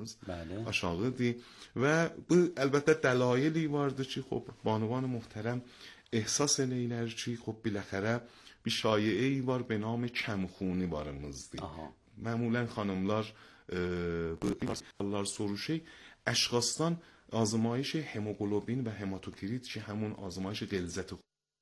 biraz aşağıdır və bu əlbəttə dəlayili vardır ki, xop بانوان محترم احساس eləyirlər ki, خب بالاخره bir şایعه‌ای var به نام کمخونی varımızdır. معمولا خانمlar bu soruşu اشخاصdan آزمایش هموگلوبین و هماتوکریت که همون آزمایش غلظت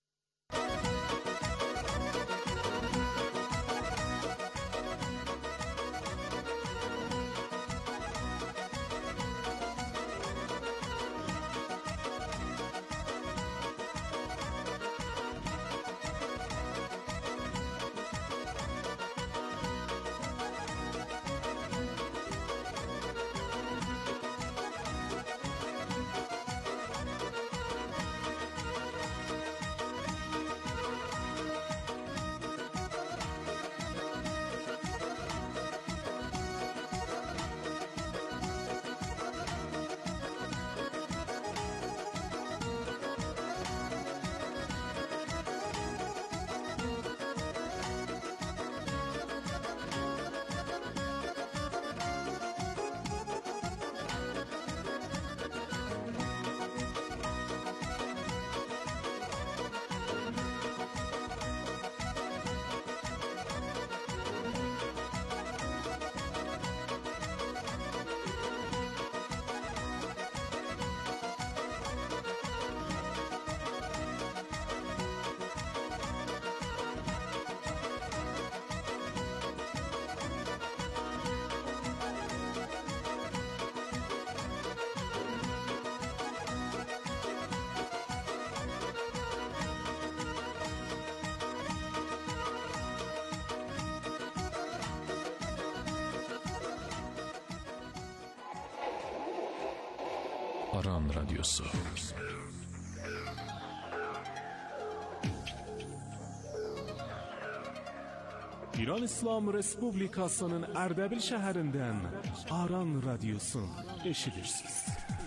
Aran Radyosu. İran İslam Respublikasının Ərdəbil şəhərindən Aran Radyosun eşidirsiniz.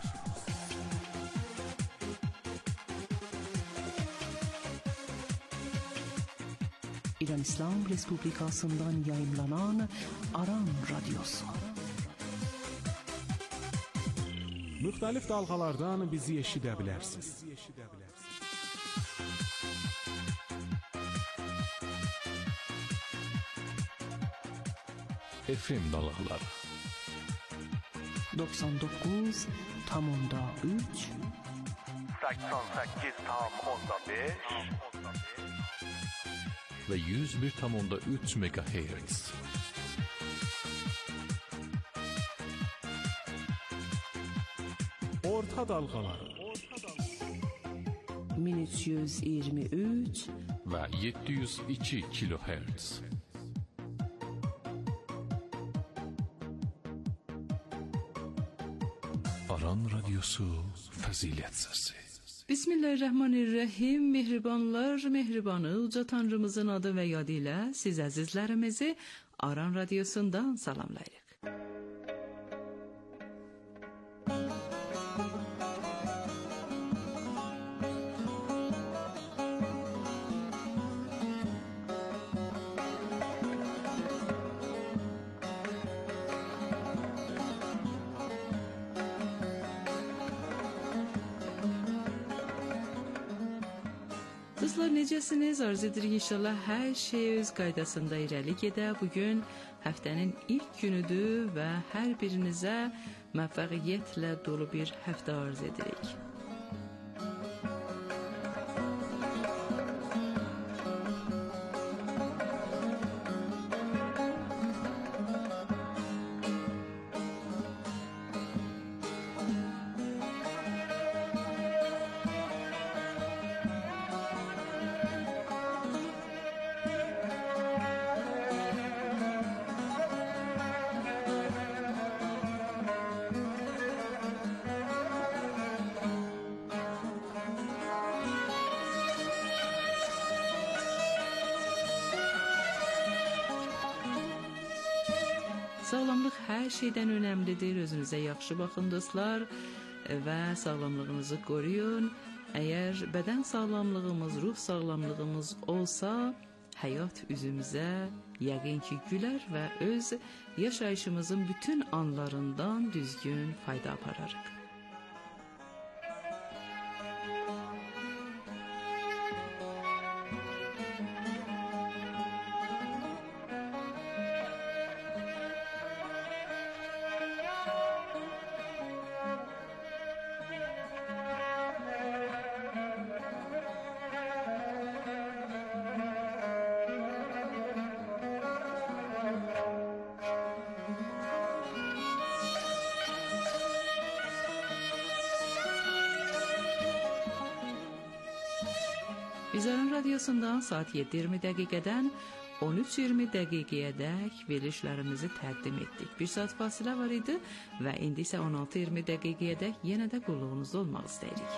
İran İslam Respublikasından yayımlanan Aran Radyosu. Müxtəlif dalğalardan bizi eşidə bilərsiniz. FM dalğaları 99.3 88.5 ve 101.3 MHz. Orta dalğaları 1323 ve 702 kHz. Aran Radyosu Fəzilət Səsi. Bismillahirrahmanirrahim. Mehribanlar, mehribanı uca Tanrımızın adı və yadı ilə siz əzizlərimizi Aran Radyosundan salamlayırıq. Dostlar, necəsiniz? Arzu edirik inşallah hər şey öz qaydasında irəli gedə. Bugün həftənin ilk günüdür və hər birinizə müvəffəqiyyətlə dolu bir həftə arzu edirik. Sağlamlıq hər şeydən önəmlidir. Özünüzə yaxşı baxın dostlar və sağlamlığınızı qoruyun. Əgər bədən sağlamlığımız, ruh sağlamlığımız olsa, həyat üzümüzə yəqin ki, gülər və öz yaşayışımızın bütün anlarından düzgün fayda apararıq. Aran Radiosundan saat 7:20 dəqiqədən 13:20 dəqiqəyədək verilişlərimizi təqdim etdik. Bir saat fasilə var idi və indi isə 16:20 dəqiqəyədək yenə də qulluğunuzda olmaq istəyirik.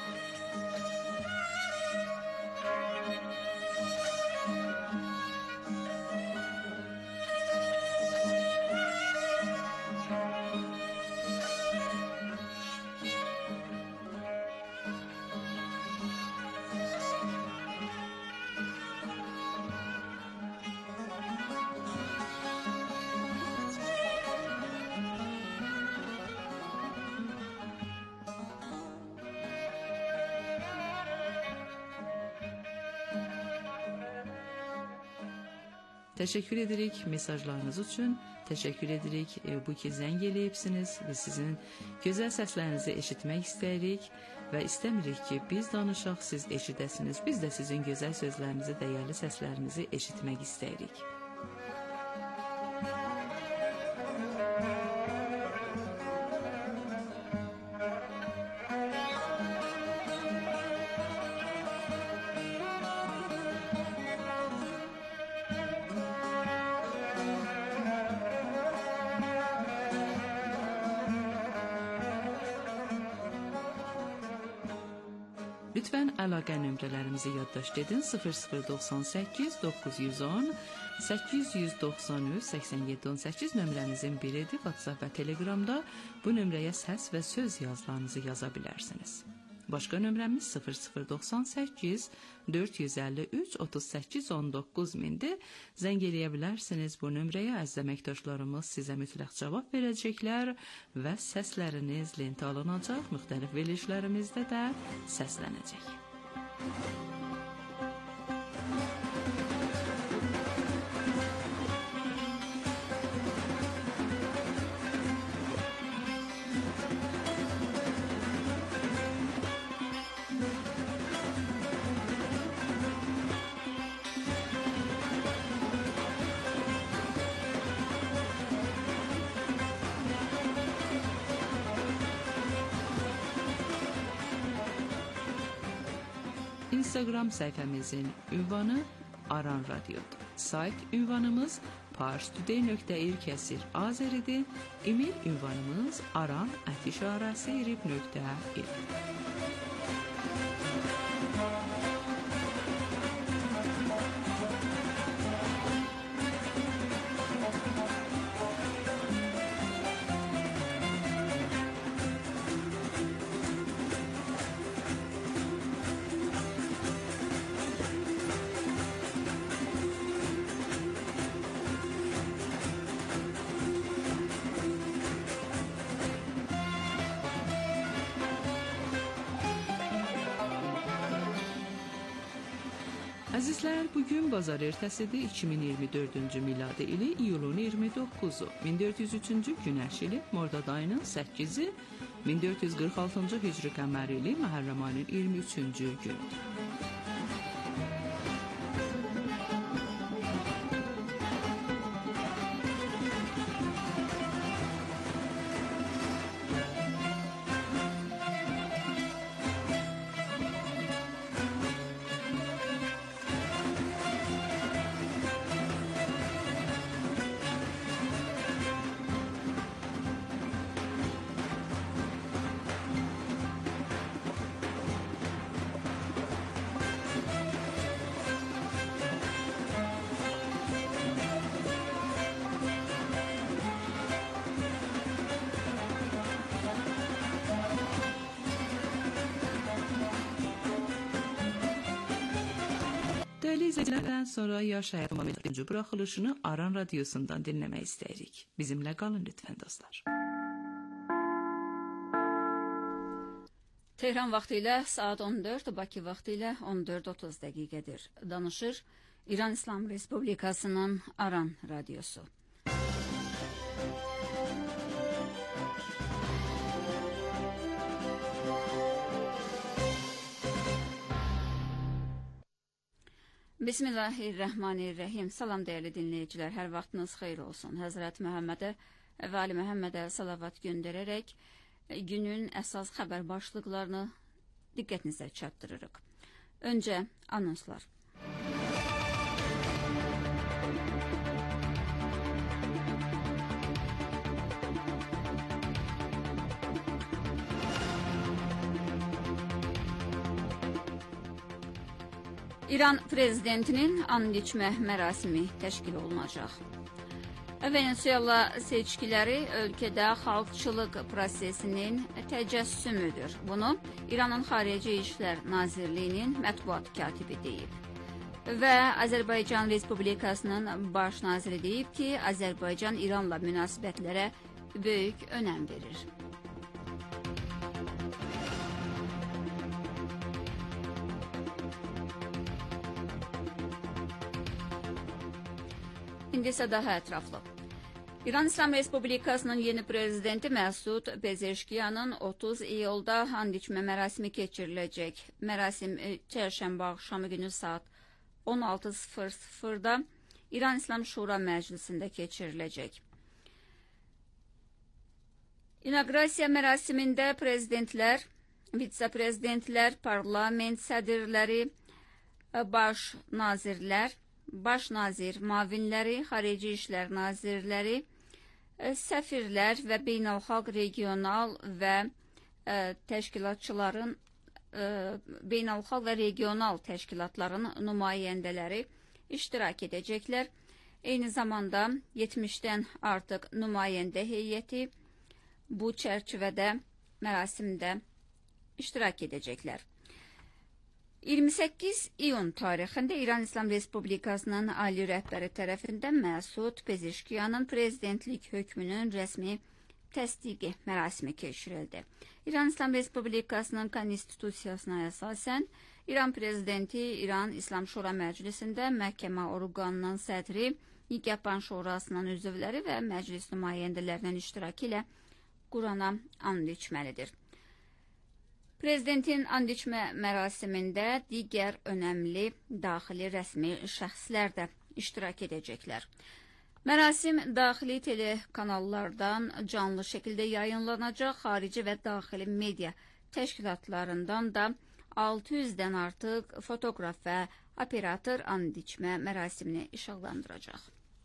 Təşəkkür edirik mesajlarınız üçün. Təşəkkür edirik bu ki zəng eləyibsiniz və sizin gözəl səslərinizi eşitmək istəyirik və istəmirik ki biz danışaq, siz eşidəsiniz. Biz də sizin gözəl sözlərinizi, dəyərli səslərinizi eşitmək istəyirik. Lütfən əlaqə nömrələrimizi yaddaşd edin. 0098 910 893 8718 nömrəmizin biridir. WhatsApp və Telegramda bu nömrəyə səs və söz yazılarınızı yaza bilərsiniz. Başqa nömrəmiz 0098 453 38 19 mindir. Zəng eləyə bilərsiniz bu nömrəyə. Əziz əməkdaşlarımız sizə mütləq cavab verəcəklər və səsləriniz lentə alınacaq. Müxtəlif verilişlərimizdə də səslənəcək. Instagram səhifəmizin ünvanı Aran Radiodur. Sayt ünvanımız parstoday.ir/azeridir. E-mail ünvanımız aran@irib.ir. Əzizlər, bugün bazar ertəsidir, 2024-cü miladi ili iyulun 29-u, 1403-cü günəş ili, Mordad ayının 8-i, 1446-cı hicri qəmər ili, Məhərrəm ayının 23-cü gündür. Değerli izleyicilerden sonra Yaş Hayat Muhammed'in bırakılışını Aran Radyosu'ndan dinlemeyi isterik. Bizimle kalın lütfen dostlar. Tehran vaxtı ilə saat 14, Bakı vaxtı ilə 14:30 dəqiqədir. Danışır İran İslam Respublikasının Aran Radyosu. Bismillahirrahmanirrahim. Salam değerli dinleyiciler. Her vaxtınız xeyir olsun. Hazreti Məhəmmədə və Ali Məhəmmədə salavat göndərərək günün əsas xəbər başlıqlarını diqqətinizə çatdırırıq. Öncə anonslar. İran prezidentinin and içmə mərasimi təşkil olunacaq. Venezuela seçkiləri ölkədə xalqçılıq prosesinin təcəssümüdür. Bunu İranın Xarici İşlər Nazirliyinin mətbuat katibi deyib. Və Azərbaycan Respublikasının baş naziri deyib ki, Azərbaycan İranla münasibətlərə böyük önəm verir. İndi isə daha ətraflı. İran İslam Respublikasının yeni prezidenti Məsud Pezeşkiyanın 30 iyulda and içmə mərasimi keçiriləcək. Mərasim çərşənbə axşamı günü saat 16:00-da İran İslam Şura Məclisində keçiriləcək. İnaqrasiya mərasimində prezidentlər, vitse-prezidentlər, parlament sədrləri, baş nazirlər, baş nazir mavinləri, xarici işlər nazirləri, səfirlər və beynəlxalq regional və təşkilatçıların, beynəlxalq və regional təşkilatların nümayəndələri iştirak edəcəklər. Eyni zamanda 70-dən artıq nümayəndə heyəti bu çərçivədə mərasimdə iştirak edəcəklər. 28 iyun tarixində İran İslam Respublikasının ali rəhbəri tərəfindən Məsud Pezeşkiyanın prezidentlik hökmünün rəsmi təsdiqi mərasimi keçirildi. İran İslam Respublikasının konstitusiyasına əsasən İran prezidenti İran İslam Şura Məclisində məhkəmə orqanının sədri, Nigaban Şurasının üzvləri və məclis nümayəndələrinin iştirakı ilə Qurana and içməlidir. Prezidentin and içmə mərasimində digər önəmli daxili rəsmi şəxslər də iştirak edəcəklər. Mərasim daxili telekanallardan canlı şəkildə yayınlanacaq, xarici və daxili media təşkilatlarından da 600-dən artıq fotoqraf və operator and içmə mərasimini işıqlandıracaq.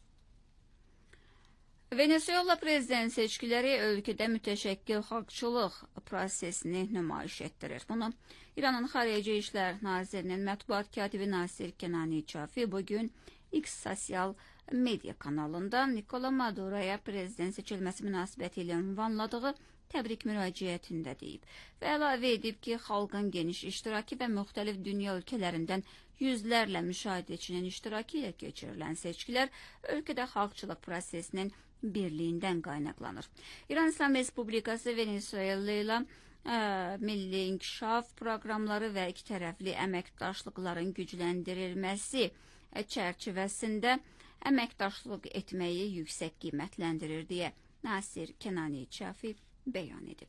Venezuela prezident seçkiləri ölkədə mütəşəkkil xalqçılıq prosesini nümayiş etdirir. Bunu İranın Xarici İşlər Nazirinin mətbuat katibi Nasir Kenani Çafi bugün X sosial media kanalında Nikola Maduro'ya prezident seçilməsi münasibəti ilə ünvanladığı təbrik müraciətində deyib və əlavə edib ki, xalqın geniş iştirakı və müxtəlif dünya ölkələrindən yüzlərlə müşahidəçinin iştirakı ilə keçirilən seçkilər ölkədə xalqçılıq prosesinin birliyindən qaynaqlanır. İran İslam Respublikası Venezuela ilə milli inkişaf proqramları və iki tərəfli əməkdaşlıqların gücləndirilməsi çərçivəsində əməkdaşlıq etməyi yüksək qiymətləndirir deyə Nasir Kenani Çafi bəyan edib.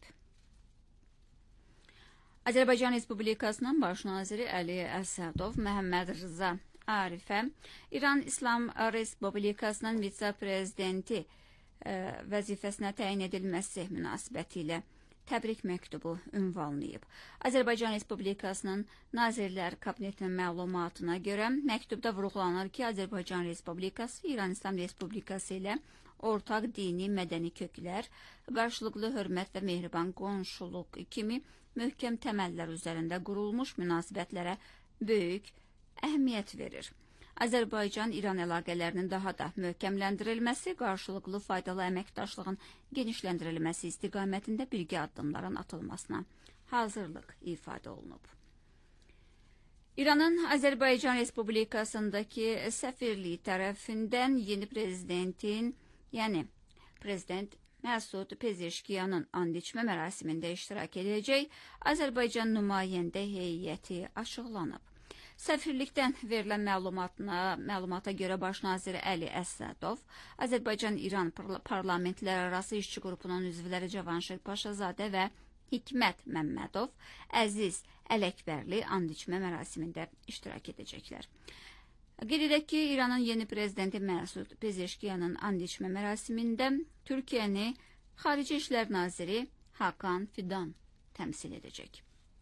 Azərbaycan Respublikasının baş naziri Əli Əsədov Məhəmməd Rıza Arifə İran İslam Respublikasının vitse-prezidenti vəzifəsinə təyin edilməsi münasibəti ilə təbrik məktubu ünvanlayıb. Azərbaycan Respublikasının Nazirlər Kabinetinin məlumatına görə məktubda vurğulanır ki, Azərbaycan Respublikası İran İslam Respublikası ilə ortaq dini, mədəni köklər, qarşılıqlı hörmət və mehriban qonşuluq kimi möhkəm təməllər üzərində qurulmuş münasibətlərə böyük əhəmiyyət verir. Azərbaycan-İran əlaqələrinin daha da möhkəmləndirilməsi, qarşılıqlı faydalı əməkdaşlığın genişləndirilməsi istiqamətində birgə addımların atılmasına hazırlıq ifadə olunub. İranın Azərbaycan Respublikasındakı səfirliyi tərəfindən yeni prezidentin, yəni prezident Məsud Pezeşkiyanın and içmə mərasimində iştirak edəcək Azərbaycan nümayəndə heyəti açıqlanıb. Səfirlikdən verilən məlumata görə baş nazir Əli Əsədov, Azərbaycan-İran parlamentlərarası işçi qrupunun üzvləri Cavanşir Paşazadə və Hikmət Məmmədov, Əziz Ələkbərli and içmə mərasimində iştirak edəcəklər. Qeyd edək ki, İranın yeni prezidenti Məsud Pezeşkiyanın and içmə mərasimində Türkiyəni Xarici İşlər Naziri Hakan Fidan təmsil edəcək.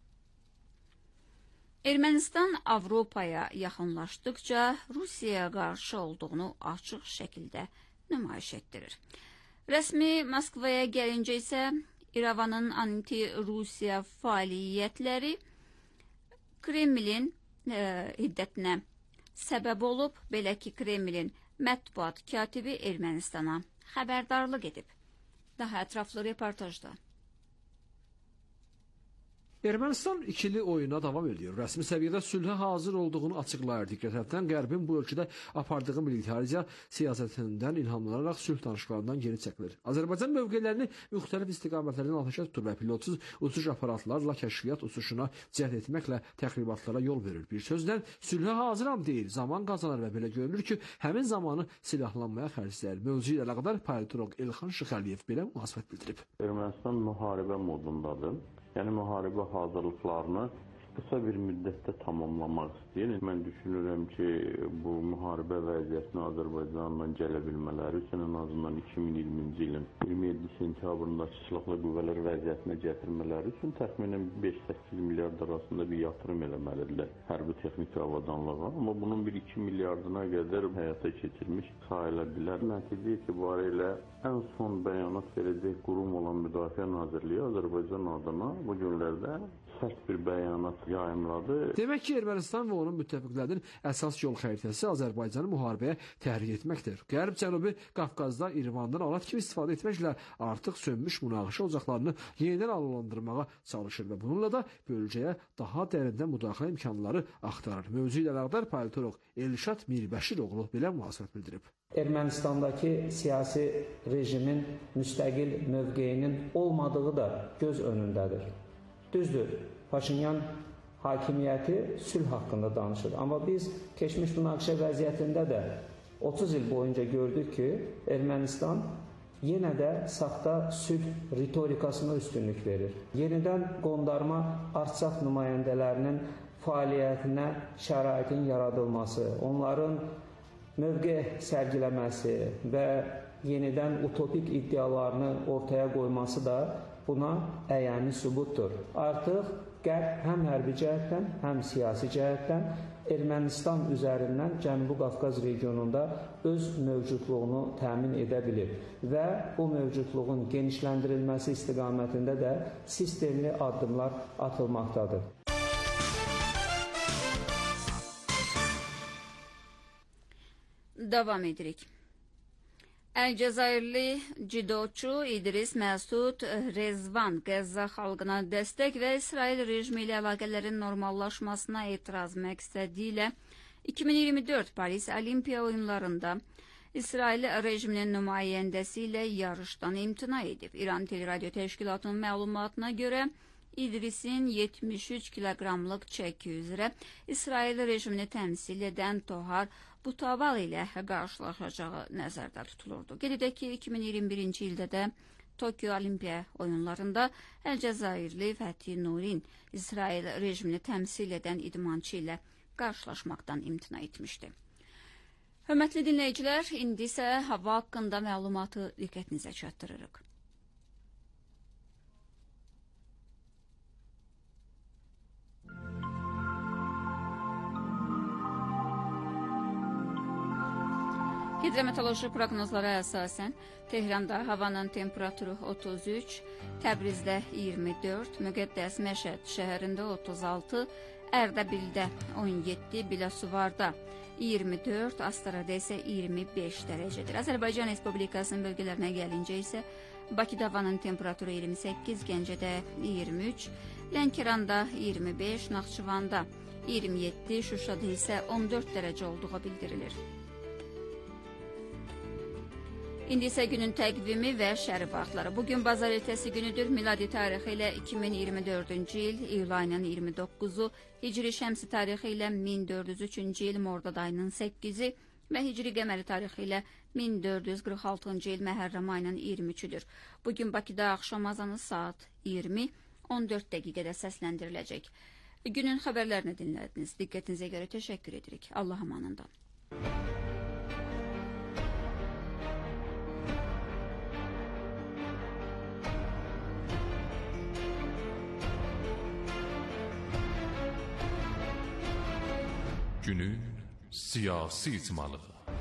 Ermənistan Avropaya yaxınlaşdıqca Rusiyaya qarşı olduğunu açıq şəkildə nümayiş etdirir. Rəsmi Moskvaya gəlincə isə İrəvanın anti-Rusiya fəaliyyətləri Kremlin hiddətinə səbəb olub, belə ki, Kremlin mətbuat katibi Ermənistana xəbərdarlıq edib. Daha ətraflı reportajda. Ermənistan ikili oyuna davam edir. Rəsmi səviyyədə sülhə hazır olduğunu açıqlayır. Digər tərəfdən Qərbin bu ölkədə apardığı militariya siyasətindən ilhamlanaraq sülh danışıqlarından geri çəkilir. Azərbaycan mövqelərini müxtəlif istiqamətlərdən atəşə tutur və pilotsuz uçuş aparatlarla kəşfiyyat uçuşuna cəhd etməklə təxribatlara yol verir. Bir sözlə sülhə hazıram deyil, zaman qazanır və belə görünür ki, həmin zamanı silahlanmaya xərcləyir. Mövzu ilə əlaqədar politolog Elxan Şıxəliyev belə münasibət bildirib. Ermənistan müharibə modundadır. Yəni müharibə hazırlıqlarını qısa bir müddətdə tamamlamaq istəyir. Mən düşünürəm ki, bu müharibə vəziyyətini Azərbaycandan gələ bilmələri üçün ən azından 2020-ci ilin 27 sentyabrındakı silahlı qüvvələr vəziyyətinə gətirmələri üçün təxminən 5-8 milyard arasında bir yatırım eləməlidirlər hərbi texniki avadanlığa. Amma bunun bir 2 milyardına qədər həyata keçirmiş sayıla bilər. Nəticə etibarilə ən son bəyanat verəcək qurum olan Müdafiə Nazirliyi Azərbaycan adına bu günlərdə sərt bir bəyanat yayımladı. Demək ki, Ermənistan və onun müttəfiqlərinin əsas yol xəritəsi Azərbaycanı müharibəyə təhrik etməkdir. Qərb Cənubi Qafqazda İrəvandan alat kimi istifadə etməklə artıq sönmüş münaqişə ocaqlarını yenidən alovlandırmağa çalışır və bununla da bölgəyə daha dərindən müdaxilə imkanları axtarır. Mövzu ilə əlaqədar politolog Elşad Mirbəşiroğlu belə münasibət bildirib. Ermənistandakı siyasi rejimin müstəqil mövqeyinin olmadığı da göz önündədir. Düzdür, Paşinyan hakimiyyəti sülh haqqında danışır. Amma biz keçmiş münaqişə vəziyyətində də 30 il boyunca gördük ki, Ermənistan yenə də saxta sülh ritorikasına üstünlük verir. Yenidən qondarma Artsaq nümayəndələrinin fəaliyyətinə şəraitin yaradılması, onların mövqe sərgiləməsi və yenidən utopik iddialarını ortaya qoyması da buna əyani sübutdur. Artıq Qərb həm hərbi cəhətdən, həm siyasi cəhətdən Ermənistan üzərindən Cənubi Qafqaz regionunda öz mövcudluğunu təmin edə bilir və bu mövcudluğun genişləndirilməsi istiqamətində də sistemli addımlar atılmaqdadır. Davam edirik. Əlcəzairli cidoçu İdris Məsud Rezvan Qəzza xalqına dəstək və İsrail rejimi ilə əlaqələrin normallaşmasına etiraz məqsədi ilə 2024 Paris Olimpiya oyunlarında İsrail rejiminin nümayəndəsi ilə yarışdan imtina edib. İran Teleradio Təşkilatının məlumatına görə İdrisin 73 kiloqramlıq çəki üzrə İsrail rejimini təmsil edən Tohar Butaval ilə qarşılaşacağı nəzərdə tutulurdu. Qeyd edək ki, 2021-ci ildə də Tokyo Olimpiya oyunlarında Əlcəzairli Fəthi Nurin İsrail rejimini təmsil edən idmançı ilə qarşılaşmaqdan imtina etmişdi. Hörmətli dinləyicilər, indi isə hava haqqında məlumatı diqqətinizə çatdırırıq. Hidrometeoroloji proqnozlara əsasən Tehranda havanın temperaturu 33, Təbrizdə 24, Müqəddəs Məşəd şəhərində 36, Ərdəbildə 17, Biləsuvarda 24, Astarada isə 25 dərəcədir. Azərbaycan Respublikasının bölgələrinə gəlincə isə Bakıda havanın temperaturu 28, Gəncədə 23, Lənkəranda 25, Naxçıvanda 27, Şuşada isə 14 dərəcə olduğu bildirilir. İndi isə günün təqvimi və şəhər vaxtları. Bugün bazar ertəsi günüdür. Miladi tarixi ilə 2024-cü il iyul ayının 29-u, Hicri şəmsi tarixi ilə 1403-cü il Mordad ayının 8-i və Hicri qəməri tarixi ilə 1446-cı il Məhərrəm ayının 23-üdür. Bugün Bakıda axşam azanı saat 20:14 dəqiqədə səsləndiriləcək. Günün xəbərlərini dinlədiniz. Diqqətinizə görə təşəkkür edirik. Allah amanından. Günün siyasi icmalığı.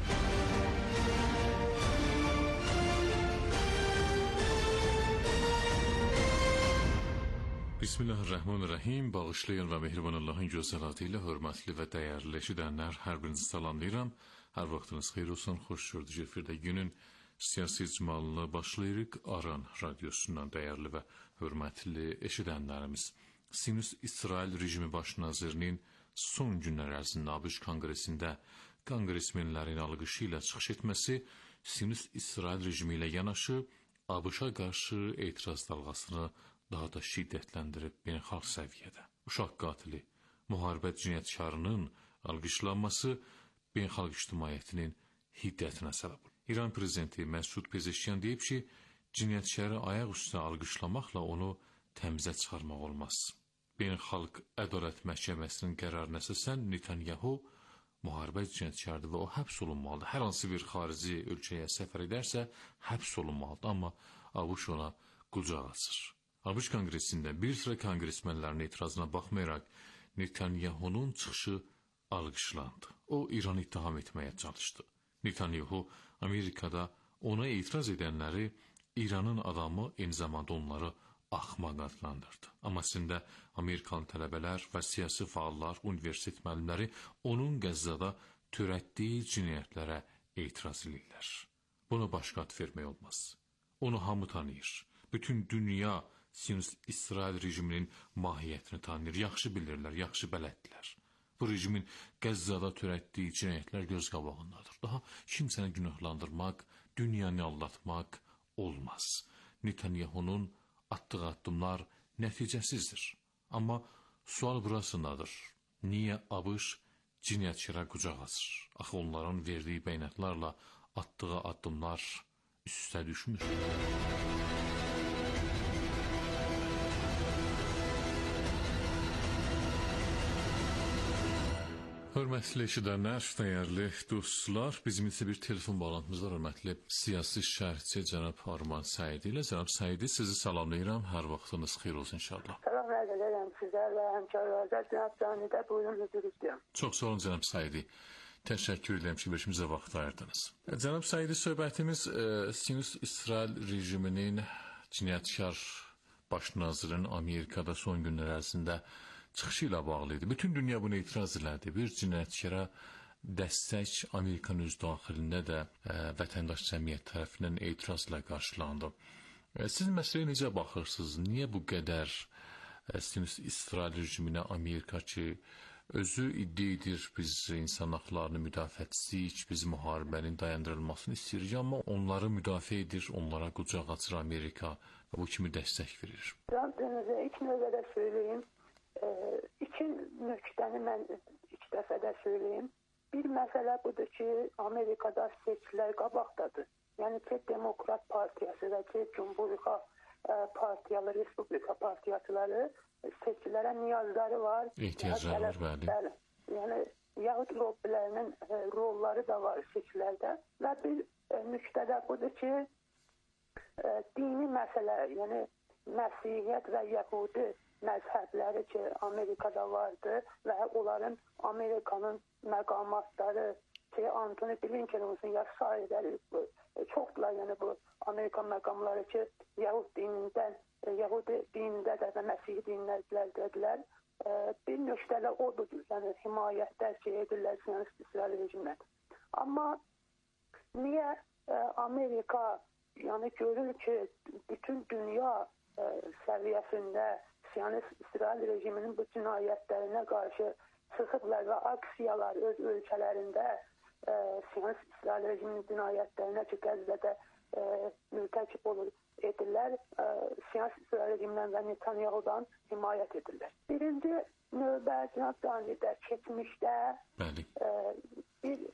Bismillahirrahmanirrahim. Bağışlayan və mehriban Allahın gözəl adı ilə hörmətli və dəyərli eşidənlər, hər birinizi salamlayıram. Hər vaxtınız xeyir olsun, xoş gördük efirdə günün siyasi icmalını başlayırıq. Aran radiosundan dəyərli və hörmətli eşidənlərimiz. Sinus-İsrail rejimi baş nazirinin son günlər ərzində ABŞ konqresində konqresmenlərin alqışı ilə çıxış etməsi Sinus-İsrail rejimi ilə yanaşı ABŞ-a qarşı etiraz dalğasını daha da şiddətləndirib beynəlxalq səviyyədə. Uşaq qatili, müharibə cinayətkarının alqışlanması beynəlxalq ictimaiyyətinin hiddətinə səbəb olur. İran prezidenti Məsud Pezeşkiyan deyib ki, cinayətkarı ayaq üstə alqışlamaqla onu təmizə çıxarmaq olmaz. Beynəlxalq Ədalət Məhkəməsinin qərarına əsasən Netanyahu müharibə cinayətkarıdır və o həbs olunmalıdır. Hər hansı bir xarici ölkəyə səfər edərsə həbs olunmalıdır, amma ABŞ ona qucaq açır. ABŞ konqresində bir sıra konqresmenlərin etirazına baxmayaraq Netanyahunun çıxışı alqışlandı. O, İranı ittiham etməyə çalışdı. Netanyahu Amerikada ona etiraz edənləri İranın adamı, eyni zamanda onları axmaq adlandırdı. Amma əslində Amerikalı tələbələr və siyasi fəallar, universitet müəllimləri onun Qəzzada törətdiyi cinayətlərə etiraz edirlər. Buna başqa ad vermək olmaz. Onu hamı tanıyır. Bütün dünya Sinus-İsrail rejiminin mahiyyətini tanıyır, yaxşı bilirlər, yaxşı bələddirlər. Bu rejimin Qəzzada törətdiyi cinayətlər göz qabağındadır. Daha kimsəni günahlandırmaq, dünyanı aldatmaq olmaz. Netanyahunun atdığı addımlar nəticəsizdir. Amma sual burasındadır. Niyə ABŞ cinayətkara qucaq açır? Axı onların verdiyi bəyanatlarla atdığı addımlar üstə düşmür. Hörmətli eşidənlər, dəyərli dostlar, bizim isə bir telefon bağlantımız var, hörmətli siyasi şərhçi cənab Arman Səidi ilə. Cənab Səidi, sizi salamlayıram, hər vaxtınız xeyir olsun inşallah. Salam edirəm sizə və həmkarlarınıza, cənab Canidə buyurun hüzur istəyirəm. Çox sağ olun cənab Səidi. Təşəkkür edirəm ki, başımıza vaxt ayırdınız. Cənab Səidi, söhbətimiz Sinus-İsrail rejiminin cinayətkar baş nazirinin Amerikada son günlər ərzində çıxışı ilə bağlı idi. Bütün dünya buna etiraz elədi. Bir cinayətkara dəstək Amerikanın öz daxilində də vətəndaş cəmiyyət tərəfindən etirazla qarşılandı. Siz məsələyə necə baxırsınız? Niyə bu qədər Sinus-İsrail rejiminə Amerika ki, özü iddia edir, biz insan haqlarını müdafiəçisiyik, biz müharibənin dayandırılmasını istəyirik, amma onları müdafiə edir, onlara qucaq açır Amerika və bu kimi dəstək verir. Rabbinizə ilk növbədə söyləyim. İki nöqtəni mən ilk dəfədə söyləyim. Bir məsələ budur ki, Amerikada seçkilər qabaqdadır. Yəni ki, Demokrat Partiyası və ki, Cumhuriyyə partiyaları, Respublika partiyaçıları seçkilərə niyazları var. İhtiyacları var, bəli. Yəni, yahud lobbilərinin rolları da var seçkilərdə. Və bir nöqtə də budur ki, dini məsələ, yəni Məsihiyyət və Yəhudi məzhəbləri ki, Amerikada vardı və onların Amerikanın məqamatları ki, Antony Blinken olsun, ya sairələri çoxdular, yəni bu Amerikan məqamları ki, Yahudi dinində də və Məsih dinlərdilər. Bir nöqtələ odur, yəni himayətdə edirlər Sinus-İsrail rejimlə. Amma niyə Amerika yəni görür ki, bütün dünya səviyyəsində Sinus-İsrail rejiminin bu cinayətlərinə qarşı çıxıblar və aksiyalar öz ölkələrində Siyonist İsrail rejiminin cinayətlərinə ki, Qəzzədə mürtəkib edirlər, Siyonist İsrail rejimindən və Netanyahu'dan himayət edirlər. Birinci növbə Cənab Canidə keçmişdə bir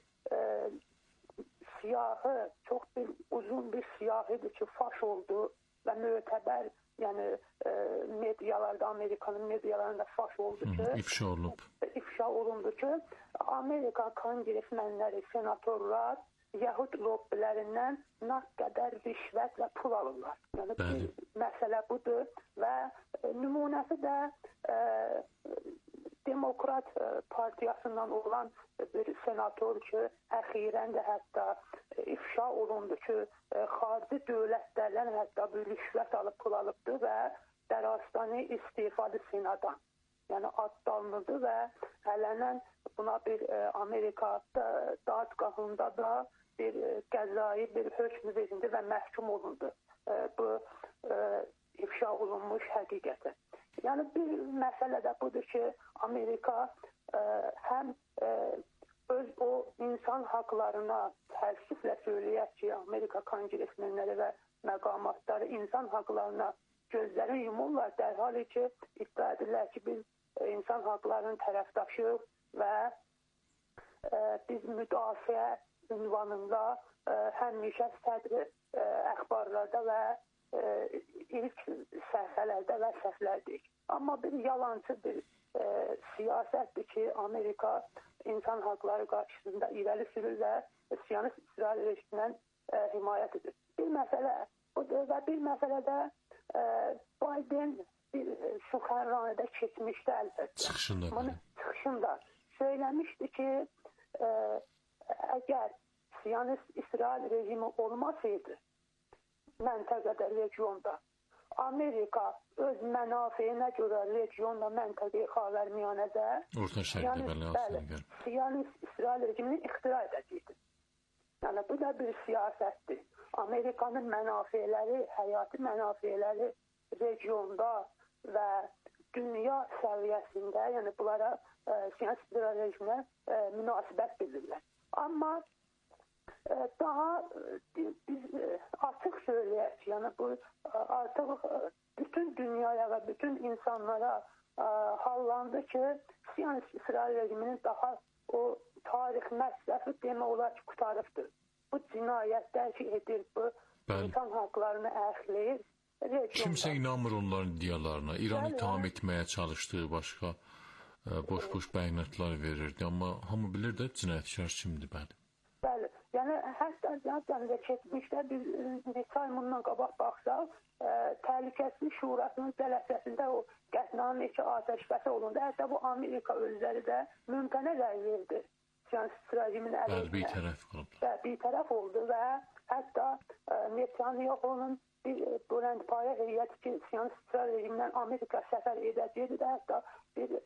siyahı, çox uzun bir siyahidir ki, faş oldu və mötəbər, yəni medialarda, Amerikanın medialarında faş oldu ki, ifşa olundu ki, Amerika kongresmenləri, senatorlar Yahud lobbilərindən nə qədər rişvət və pul alırlar. Yəni məsələ budur və nümunəsi də Demokrat partiyasından olan bir senator ki, əxirən də hətta ifşa olundu ki, xarici dövlətlərdən hətta bir rüşvət alıb pul alıbdır və Dərastani istifadı Senadan. Yəni adlanıldı və hələnən buna bir Amerika dadgahında da bir qəzai bir hökm verildi və məhkum olundu. Bu ifşa olunmuş həqiqəti. Yəni bir məsələ də budur ki, Amerika həm öz o insan haqlarına təəssüflə söyləyək ki, Amerika kongresmenləri və məqamatları insan haqlarına gözləri yumurlar, dərhal ki, iddia edirlər ki, biz insan haqlarının tərəfdaşıyıq və biz müdafiə ünvanında həmişə sədri əxbarlarda və ilk səhifələrdə və səhvlərdik. Amma bir yalancı bir siyasətdir ki, Amerika insan haqları qarşısında irəli sürür və Siyonist İsrail rejimindən himayət edir. Bir məsələ budur və bir məsələ də Biden bir Suxanranidə keçmişdə əlbəttə. Çıxışında söyləmişdi ki, əgər Siyonist İsrail rejimi olmasaydı, məntəqədə, regionda, Amerika öz mənafeyinə görə regionda, məntəqəyə, Xavərmiyanədə Siyonist İsrail rejimini ixtira edəcəkdir. Yəni, bu da bir siyasətdir. Amerikanın mənafeyləri, həyati mənafeyləri regionda və dünya səviyyəsində, yəni bunlara Siyonist İsrail rejiminə münasibət bildirlər. Amma daha biz açıq söyləyək, yəni bu artıq bütün dünyaya və bütün insanlara hallandı ki, Siyonist İsrail rejiminin daha o tarix məsrəfi demək olar ki, qutarıbdır. Bu cinayətlər ki edir, bu insan haqlarını əxləyir. Kimsə inanmır onların iddialarına. İranı itham etməyə çalışdığı başqa boş-boş bəyanatlar verirdi. Amma hamı bilir də cinayətkar kimdir, Bəli. Yəni, hətta cənabda keçmişdə biz neçə ay bundan qabaq baxsaq, Təhlükəsizlik Şurasının cələsəsində o qətnamə ki, atəşbəsi olundu. Hətta bu Amerika özləri də mümkənə rəy verdi. Siyonist rejimin əleyhinə. Bir tərəf oldu və hətta Netanyahu'nun bir Bülentpaya heyəti ki, Siyonist rejimindən Amerika səfər edəcəkdi də hətta bir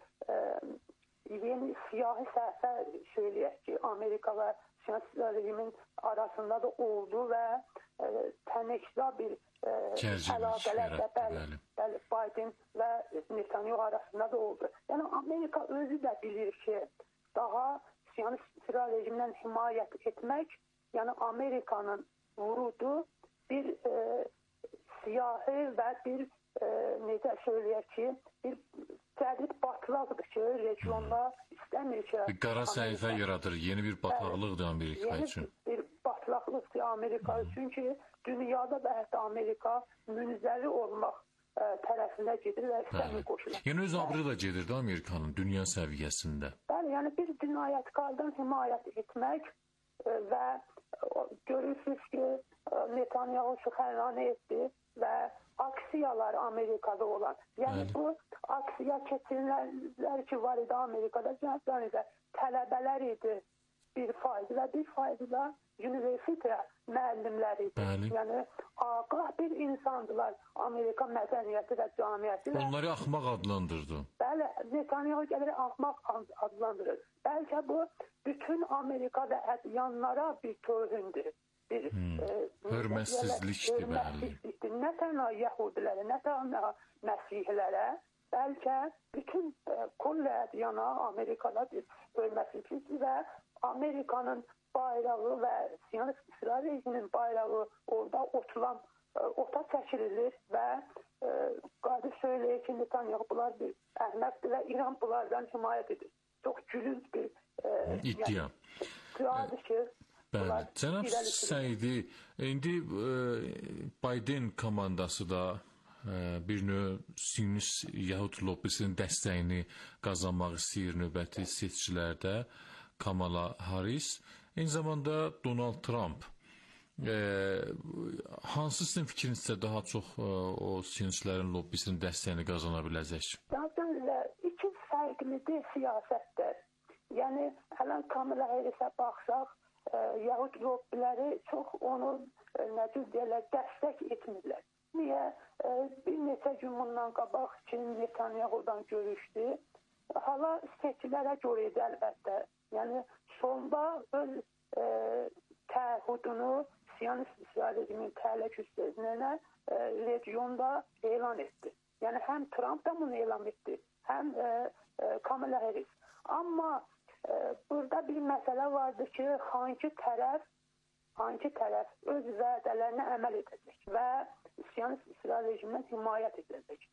yeni siyahi səhifə söyləyək ki, Amerika və Siyonist rejimin arasında da oldu və tənəkdə bir əlaqələr də Biden və Netanyahu arasında da oldu. Yəni Amerika özü də bilir ki, daha Siyonist rejimindən himayət etmək, yəni Amerikanın vurudu bir siyahi və bir necə söyləyək ki, bir cədid batlaqdır ki, regionda istəmir ki... Bir qara səhifə yaradır, yeni bir batlaqlıqdır Amerika üçün. Yeni bir batlaqlıqdır Amerika üçün ki, dünyada da hətta Amerika münzəvi olmaq tərəfində gedir və istəmir qoşulur. Yəni öz abrı da gedirdi Amerikanın dünya səviyyəsində. Bəli, yəni bir cinayətkardan himayət etmək və görürsünüz ki, Netanyahu Suxanrani etdi və aksiyalar Amerikada olan. Yəni bu aksiya keçirilənlər ki var idi Amerikada, tələbələr idi 1% və 1% da universitet müəllimləri idi. Yəni ağlah bir insandılar Amerika mədəniyyəti və cəmiyyəti. Onları axmaq adlandırdı. Bəli, Netanyahu gəlir axmaq adlandırır. Bəlkə bu bütün Amerikada ədyanlara bir tövhündür. Hörmətsizlikdir, bəli. Nə tənə Yahudilərə, nə tənə Məsihlərə, bəlkə bütün Kollə ədyana Amerikada bir bölməçilik və Amerikanın bayrağı və Siyonist İsrail rejiminin bayrağı orada ota çəkililir və qadı söyləyir ki, Netanyahu bunlar bir əhməqdir və İran bunlardan himayət edir. Çox gülünc bir iddia. Bəli, cənab Səidi, indi Biden komandası da bir növ Siyonist Yahud lobbisinin dəstəyini qazanmaq istəyir növbəti seçkilərdə Kamala Harris. Eyni zamanda Donald Trump. Hansı sizin fikrinizdə daha çox o Siyonistlərin lobbisinin dəstəyini qazana biləcək? Zaten iki fərqlidir siyasətdə. Yəni, hələn Kamala Harris'ə baxsaq, Yahud lobbiləri çox onu necə deyirlər, dəstək etmirlər. Niyə? Bir neçə gün bundan qabaq ki, Netanyahu'dan görüşdü. Hala seçkilərə görə idi əlbəttə. Yəni, sonda öz təəhhüdünü Siyonist İsrail rejiminin təhlükəsizliyinə regionda elan etdi. Yəni, həm Trump da bunu elan etdi, həm Kamala Harris. Amma burada bir məsələ vardır ki, hangi tərəf öz vədələrinə əməl edəcək və Siyonist İsrail rejimindən himayət edəcək.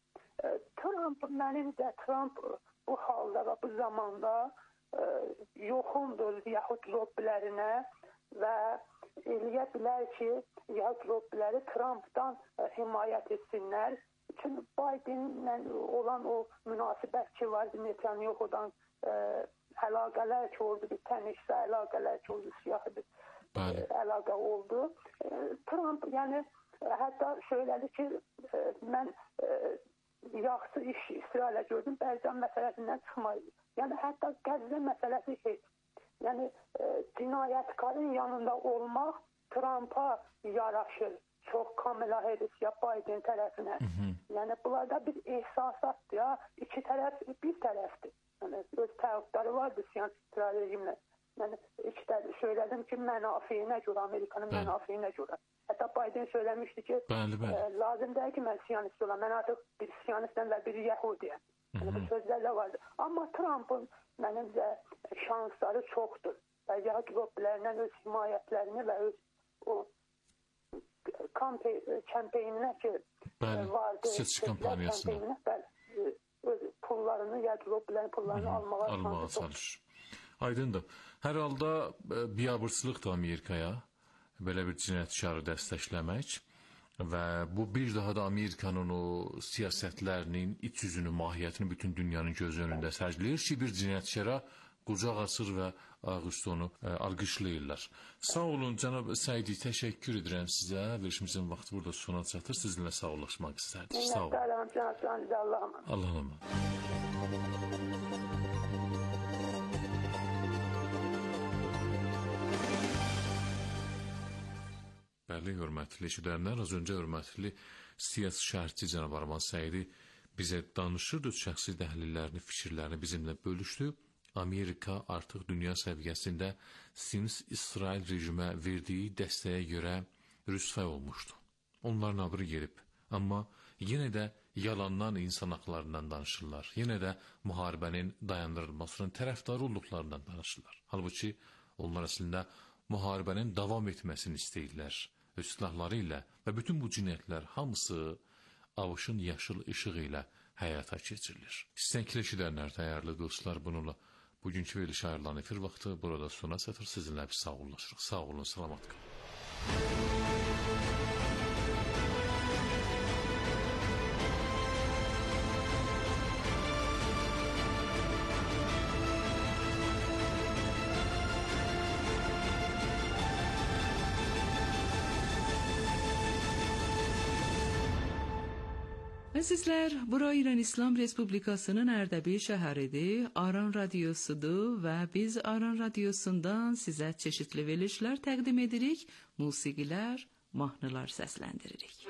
Trump bu halda və bu zamanda yoxundur Yahud lobbilərinə və eləyə bilər ki, Yahud lobbiləri Trumpdan himayət etsinlər. Çünki Bidenlə olan o münasibət ki var, Netanyahu'dan əlaqələr ki oldu, bir tənişsə əlaqələr ki oldu, siyasi bir əlaqə oldu. Trump, yəni, hətta söylədi ki, mən yaxşı iş İsrailə gördüm, Bərzan məsələsindən çıxmaydı. Yəni, hətta Qəzvə məsələsi heç. Yəni, cinayətkarın yanında olmaq Trump'a yaraşır. Çox Kamala Harris ya Biden tərəfinə. Yəni, bunlarda bir ehsasatdır ya, iki tərəf bir tərəfdir. Yəni, öz təvəqqüləri vardı Siyonist İsrail rejimlə. Yəni, söylədim ki, mənafeyinə görə, Amerikanın mənafeyinə görə. Hətta Biden söyləmişdi ki, lazım deyil ki, mən Siyonist olam, mən artıq bir Siyonistəm və bir Yəhudiyəm. Yəni, bu sözlərlə vardı. Amma Trump'ın mənimcə şansları çoxdur. Və Yahud lobbilərindən öz himayətlərini və öz o kampeyninə ki vardı, seçki kampaniyasına öz pullarını, Yahud lobbilərin pullarını almağa çalışır. Aydındır. Hər halda biabırçılıqdır Amerikaya belə bir cinayətkarı dəstəkləmək və bu bir daha da Amerikanın o siyasətlərinin iç yüzünü, mahiyyətini bütün dünyanın gözü önündə sərgiləyir ki, bir cinayətkara qucaq açır və ayaqüstü onu alqışlayırlar. Sağ olun, cənab Səidi, təşəkkür edirəm sizə. Verilişimizin vaxtı burada sona çatır. Sizinlə sağollaşmaq istərdik. Sağ olun. Allah'a emanet. Bəli, hörmətli eşidənlər, az öncə hörmətli siyasi şərhçi cənab Arman Səidi bizə danışırdı, şəxsi təhlillərini, fikirlərini bizimlə bölüşdü. Amerika artıq dünya səviyyəsində Siyonist İsrail rejimə verdiyi dəstəyə görə rüsvay olmuşdu. Onların abrı gelib, amma yenə də yalandan insan haqlarından danışırlar. Yenə də müharibənin dayandırılmasının tərəfdarı olduqlarından danışırlar. Halbuki onlar əslində müharibənin davam etməsini istəyirlər. Öz silahları ilə və bütün bu cinayətlər hamısı avışın yaşıl işığı ilə həyata keçirilir. İstəkli eşidənlər, dəyərli dostlar, bununla bugünkü veriliş ayrılan efir vaxtı burada sona çatır. Sizinlə bir sağollaşırıq. Sağ olun, salamat qalın. Əzizlər, bura İran İslam Respublikasının Ərdəbil şəhəridir, Aran radiosudur və biz Aran radiosundan sizə çeşitli verilişlər təqdim edirik, musiqilər, mahnılar səsləndiririk.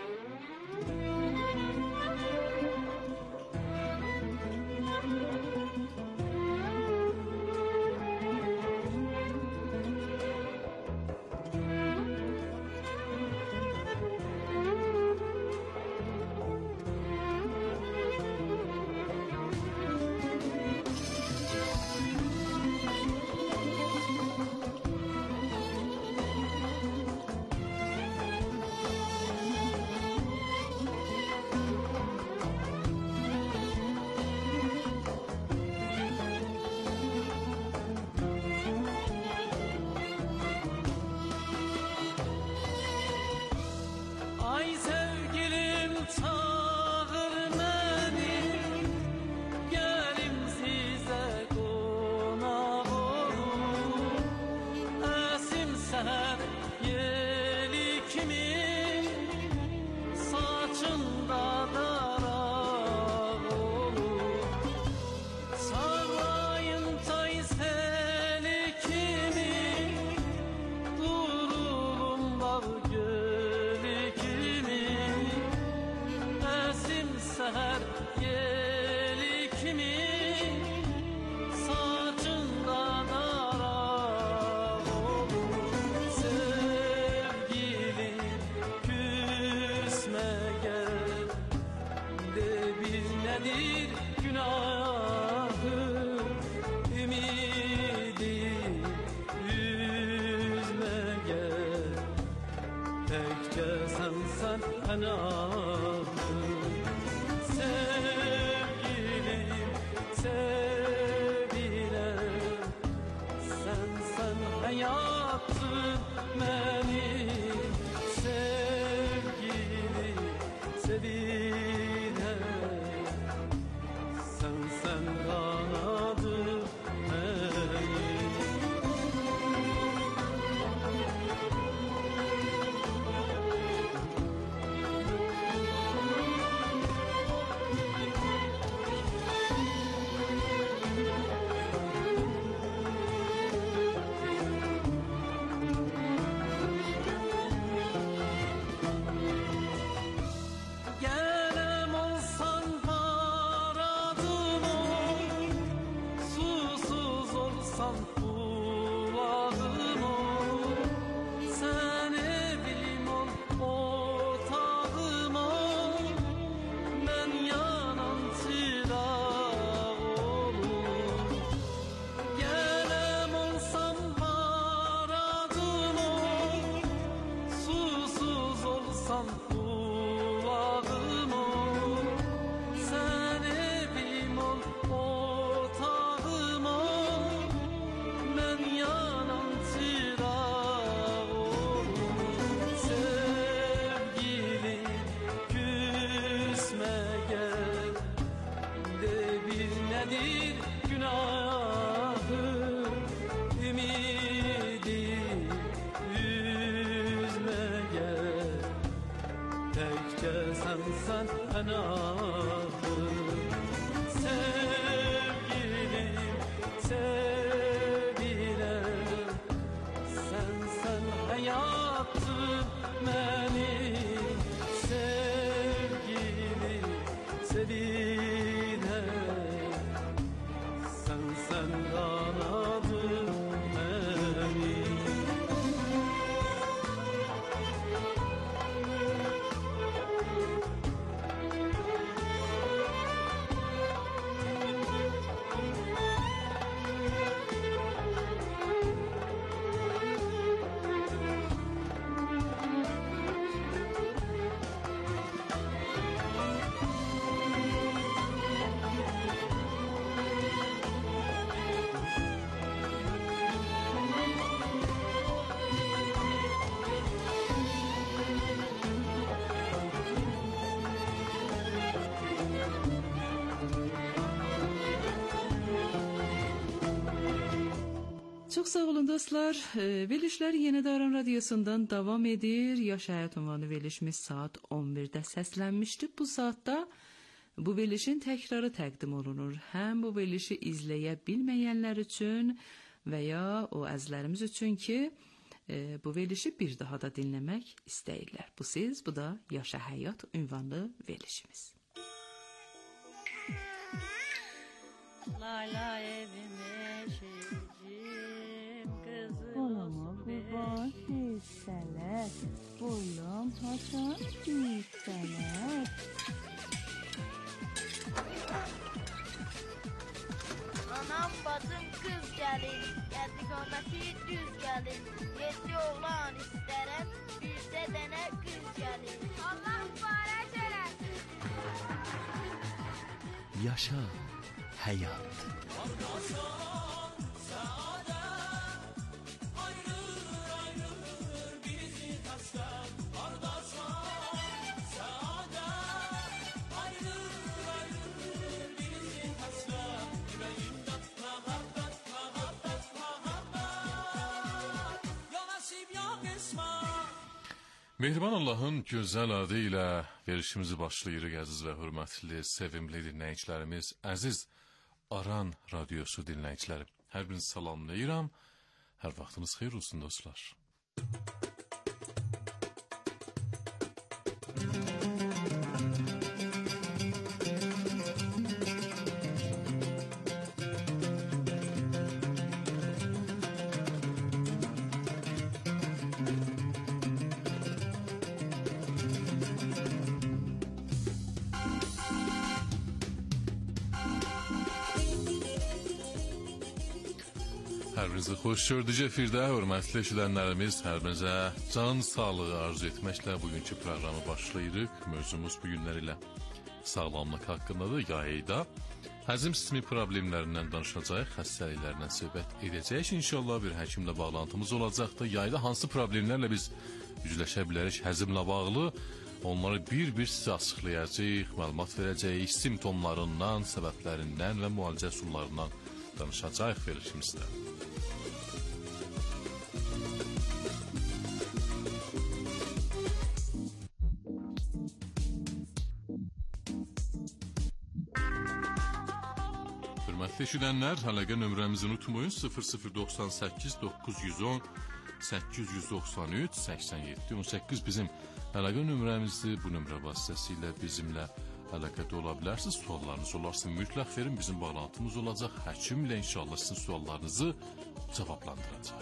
Çox sağ olun dostlar. Verilişlər Yeni Aran Radyosu'ndan devam edir. Yaş Həyat ünvanı verilişimiz saat 11'də səslənmişdi. Bu saatda bu verilişin təkrarı təqdim olunur. Həm bu verilişi izləyə bilməyənlər üçün və ya o əzlərimiz üçün ki, bu verilişi bir daha da dinləmək istəyirlər. Bu siz, bu da Yaşa Həyat ünvanlı verilişimiz. Layla evime şecim kızım. Kolumu kurban hisseler, boylum haçan hisseler. Anam bacım kız gelin, geldi konaki düz gelin. 7 oğlan isterim, bir de dene kız gelin. Allah mübarek eylesin. Yaşa Hayat. Mehriban Allah'ın güzel adıyla verişimizi başlayırıq əziz və hörmətli, sevimli dinləyicilərimiz, əziz Aran Radyosu dinləyiciləri. Hər birinizi salamlayıram. Hər vaxtınız xeyir olsun dostlar. Hər birinizə xoş gördük efirdə, hörmətli eşidənlərimiz, hər birinizə can sağlığı arzu etməklə bugünkü proqramı başlayırıq. Mövzumuz bu günlər ilə sağlamlıq haqqındadır. Yayda həzm sistemi problemlərindən danışacağıq, xəstəliklərindən söhbət edəcəyik. İnşallah bir həkimlə bağlantımız olacaqdır. Yayda hansı problemlərlə biz üzləşə bilərik həzmlə bağlı? Onları bir-bir sizə açıqlayacağıq, məlumat verəcəyik, simptomlarından, səbəblərindən və müalicə üsullarından danışacağıq verilişimizdə. Hörmətli eşidənlər, hələqə nömrəmizi unutmayın, 0098 910 893 87 18 bizim hələqə nömrəmizdir. Bu nömrə vasitəsilə bizimlə əlaqədə ola bilərsiniz. Suallarınız olarsa mütləq verin, bizim bağlantımız olacaq. Həkimlə inşallah sizin suallarınızı cavablandıracaq.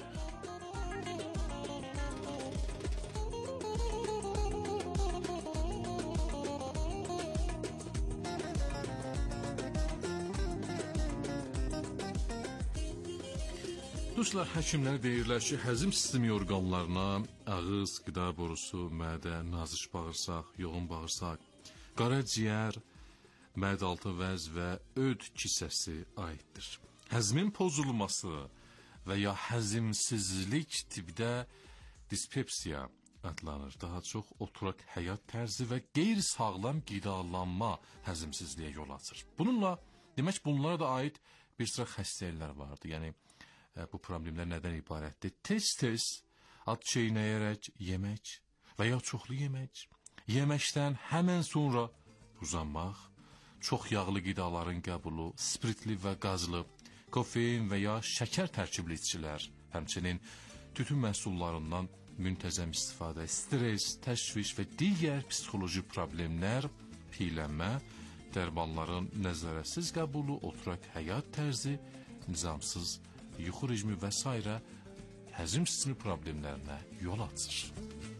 Dostlar, həkimlər deyirlər ki, həzm sistemi orqanlarına ağız, qida borusu, mədə, nazik bağırsaq, yoğun bağırsaq, qaraciyər, mədə-altı vəz və öd kisəsi aiddir. Həzmin pozulması və ya həzmsizlik tipdə dispepsiya adlanır. Daha çox oturaq həyat tərzi və qeyri-sağlam qidalanma həzmsizliyə yol açır. Bununla, demək bunlara da aid bir sıra xəstəliklər vardır. Yəni, bu problemlər nədən ibarətdir? Tez-tez ad çeynəyərək yemək və ya çoxlu yemək, yeməkdən həmən sonra uzanmaq, çox yağlı qidaların qəbulu, spiritli və qazlı, kofein və ya şəkər tərkibli içkilər, həmçinin tütün məhsullarından müntəzəm istifadə, stres, təşviş və digər psixoloji problemlər, piylənmə, dərmanların nəzarətsiz qəbulu, oturaq həyat tərzi, nizamsız yuxu rejimi və s. həzm sistemi problemlərinə yol açır.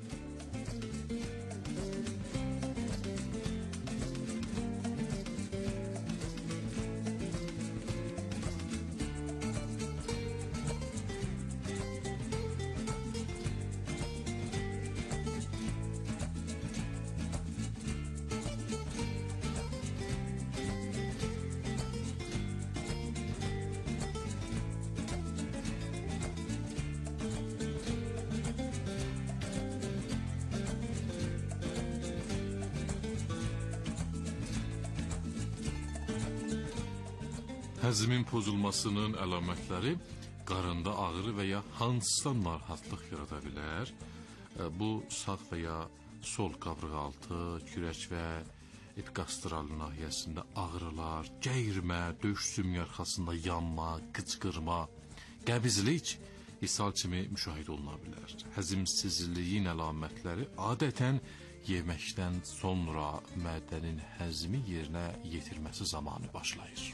Həzmin pozulmasının əlamətləri qarında ağrı və ya hansısa narahatlıq yarada bilər. Bu, sağ və ya sol qavrıqaltı, kürək və epiqastral nahiyəsində ağrılar, gəyirmə, döş sümüyü arxasında yanma, qıcqırma, qəbizlik, ishal kimi müşahidə oluna bilər. Həzmsizliyin əlamətləri adətən yeməkdən sonra mədənin həzmi yerinə yetirməsi zamanı başlayır.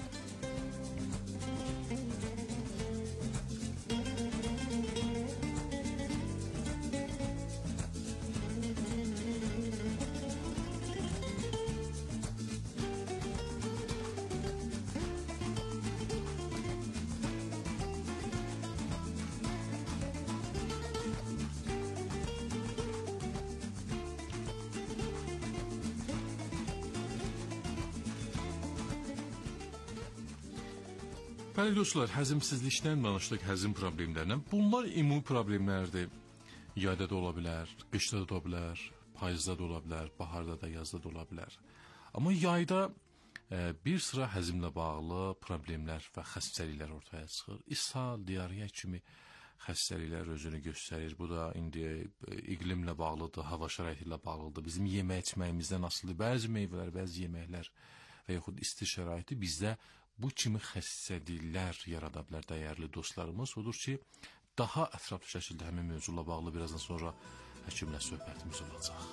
Bəli dostlar, həzmsizlikdən danışdıq, həzm problemlərindən. Bunlar ümumi problemlərdir. Yayda da ola bilər, qışda da ola bilər, payızda da ola bilər, baharda da, yazda da ola bilər. Amma yayda bir sıra həzmlə bağlı problemlər və xəstəliklər ortaya çıxır. İshal, diareya kimi xəstəliklər özünü göstərir. Bu da indi iqlimlə bağlıdır, hava şəraiti ilə bağlıdır. Bizim yemək içməyimizdən asılıdır. Bəzi meyvələr, bəzi yeməklər və yaxud isti şəraiti bizdə bu kimi xəstəliklər yarada bilər dəyərli dostlarımız. Odur ki, daha ətraflı şəkildə həmin mövzuyla bağlı birazdan sonra həkimlə söhbətimiz olacaq.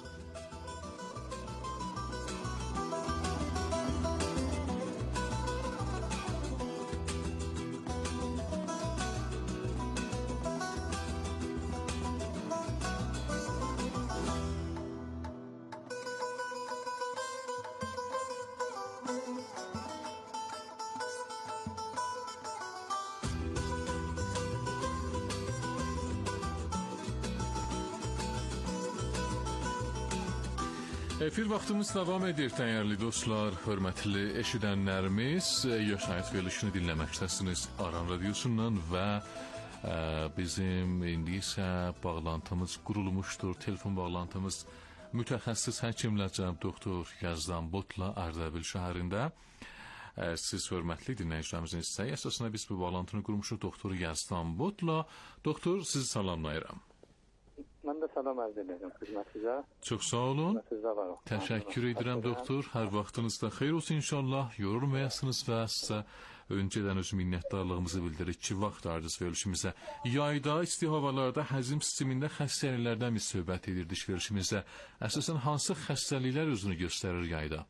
Efir vaxtımız davam edir, dəyərli dostlar, hörmətli eşidənlərimiz. Yaşayış verilişini dinləməkdəsiniz Aran Radiosundan və bizim indi isə bağlantımız qurulmuşdur. Telefon bağlantımız mütəxəssis həkimlə cənab doktor Yazdan Botla Ardabil şəhərində. Siz hörmətli dinləyicilərimizin istəyi əsasında biz bu bağlantını qurmuşuq doktor Yazdan Botla. Doktor, sizi salamlayıram. Mən də salam arz edirəm xidmətinizə. Çox sağ olun. Təşəkkür edirəm doktor. Hər vaxtınız da xeyir olsun inşallah. Yorulmayasınız və sizə öncədən öz minnətdarlığımızı bildiririk ki, vaxt ayırdınız verilişimizə. Yayda, isti havalarda həzm sistemində xəstəliklərdən biz söhbət edirdik verilişimizə. Əsasən hansı xəstəliklər özünü göstərir yayda?